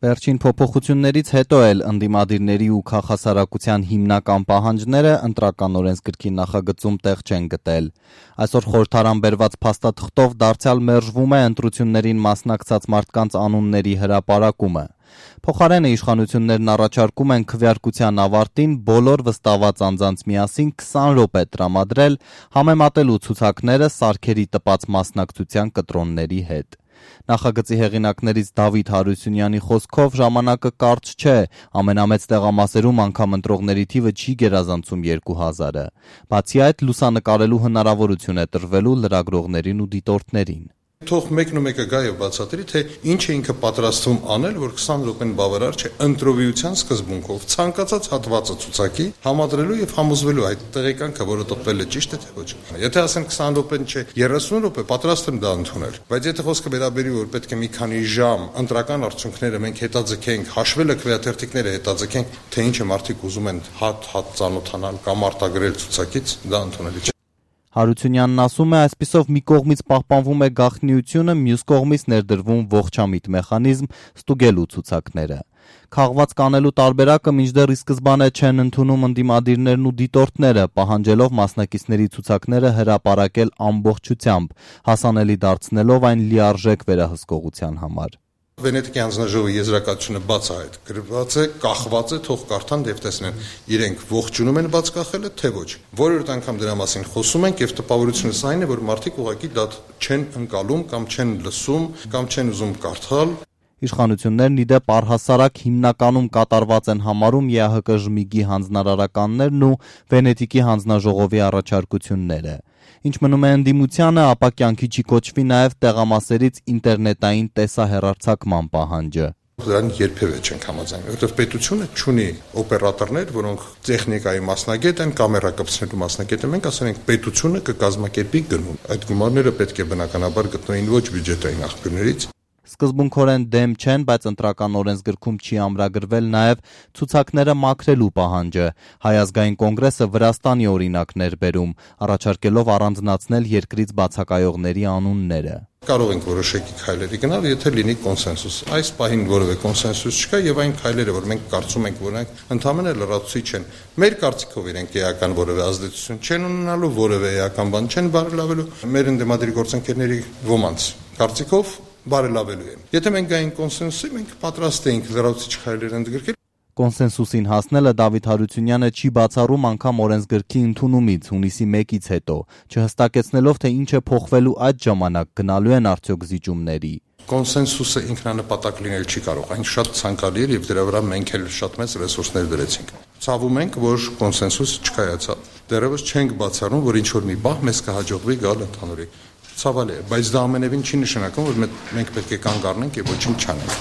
Վերջին փոփոխություններից հետո էլ ընդդիմադիրների ու քաղաքասարակության հիմնական պահանջները ընտրական օրենսգրքի նախագծում տեղ չեն գտել։ Այսօր խորհրդարան բերված փաստաթղթով դարձյալ մերժվում է ընտրություններին մասնակցած մարդկանց անունների հրապարակումը։ Փոխարենը իշխանություններն առաջարկում են քվեարկության ավարտին բոլոր վստահված անձանց միասին 20 րոպե տրամադրել համեմատելու ցուցակները սարքերի տպած մասնակցության կտրոնների հետ։ Նախագծի հեղինակներից Դավիթ Հարությունյանի խոսքով ժամանակը կարճ չէ, ամենամեծ տեղամասերում անգամ ընտրողների թիվը չի գերազանցում 2000-ը։ Բացի այդ, լուսանկարելու հնարավորություն է տրվելու լրագրողներին ու դիտորդներին։ Թող մեկն ու մեկը գա եւ բացատրի, թե ինչ է ինքը պատրաստվում անել, որ 20 րոպեն բավարար չէ ընտրովիության սկզբունքով ցանկացած հատվածը ցուցակի համադրելու եւ համոզվելու այդ տեղեկանքը, որը տպվել է, ճիշտ է թե ոչ։ Եթե ասեն 20 րոպեն չէ, 30 րոպե պատրաստ եմ դա ընդունել։ Բայց եթե խոսքը վերաբերի, որ պետք է մի քանի ժամ ընտրական արդյունքները մենք հետաձգենք, հաշվելը քվեաթերթիկները հետաձգենք, թե ինչ է մարդիկ ուզում են հատ ծանոթանալ կամ արտագրել ցուցակից, դա ընդունելի չէ։ Հարությունյանն ասում է, այսպիսով մի կողմից պահպանվում է գաղտնիությունը, մյուս կողմից ներդրվում ողջամիտ մեխանիզմ ստուգելու ցուցակները։ Քաղված կանելու տարբերակը մինչդեռ ի սկզբանե չեն ընդունում ընդդիմադիրներն ու դիտորդները, պահանջելով մասնակիցների ցուցակները հրապարակել ամբողջությամբ, հասանելի դարձնելով այն լիարժեք վերահսկողության համար։ Վենետիկի հանձնաժողովի եզրակացությունը բաց է այդ գրված է, կախված է, թող կարդան եւ տեսնեն իրենք ողջունում են բաց կախելը, թե ոչ։ Որորդ անգամ դրա մասին խոսում ենք եւ տպավորությունս այն է, որ մարդիկ ուղղակի դա չեն ընկալում կամ չեն լսում կամ չեն ուզում կարդալ։ Իշխանություններն ի դեպ առհասարակ հիմնականում կատարված են համարում ԵԱՀԿ ժմիգի հանձնարարականներն ու Վենետիկի հանձնաժողովի առաջարկությունները։ Ինչ մնում է ընդդիմությանը, ապա կյանքի չի կոչվի նաև տեղամասերից ինտերնետային տեսահեռարձակման պահանջը։ Դրան երբևէ չենք համաձայնվում, որովհետև պետությունը չունի օպերատորներ, որոնք տեխնիկայի մասնագետ են, կամերա կպցնելու մասնագետ են, մենք ասել ենք պետությունը կկազմակերպի գնում։ Այդ գումարները պետք է բնականաբար գտնվեն ոչ բյուջետային աղբյուրներից։ Սկզբունքորեն դեմ չեն, բայց ընտրական օրենսգրքում չի ամրագրվել նաև ցուցակները մաքրելու պահանջը։ Հայ ազգային կոնգրեսը Վրաստանի օրինակներ բերում, առաջարկելով առանձնացնել երկրից բացակայողների անունները։ Կարող ենք որոշակի քայլերի գնալ, եթե լինի կոնսենսուս։ Այս պահին որևէ կոնսենսուս չկա եւ այն քայլերը, որ մենք կարծում ենք, որ նրանք ընդհանրապես լրացուցիչ են, մեր կարծիքով իրենք էական որևէ ազդեցություն չեն ունենալու, որևէ էական բան չեն բարելավելու, մեր ընդդիմադիր գործընկերների ոմանց կարծիքով բարելավելու են։ Եթե մենք գայինք կոնսենսուսի, մենք պատրաստ ենք լրացուցիչ քայլեր ընդգրկել։ Կոնսենսուսին հասնելը Դավիթ Հարությունյանը չի բացառում անգամ օրենսգրքի ընդունումից հունիսի 1-ից հետո, չհստակեցնելով, թե ինչ է փոխվելու այդ ժամանակ, գնալու են արդյոք զիջումների։ Կոնսենսուսը ինքնանպատակ լինել չի կարող, այն շատ ցանկալի է եւ դրա վրա մենք էլ շատ մեծ ռեսուրսներ դրեցինք։ Ցավում ենք, որ կոնսենսուս չկայացավ։ Դեռևս չենք բացառում, որ ինչ որ մի բան մեզ կհաջողվի գալ ընդհանուրի։ Ցավալի է, բայց դա ամենևին չի նշանակում, որ մենք պետք է կանգ առնենք եւ ոչինչ չանենք։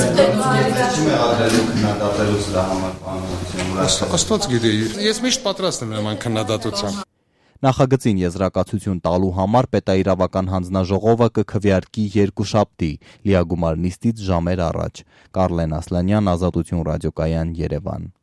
Աստված գիտի, ես միշտ պատրաստ եմ նման քննադատության։ Նախագծին եզրակացություն տալու համար պետաիրավական հանձնաժողովը կքվեարկի երկուշաբթի լիագումար նիստից ժամեր առաջ։ Կարլեն Ասլանյան, Ազատություն ռադիոկայան, Երևան։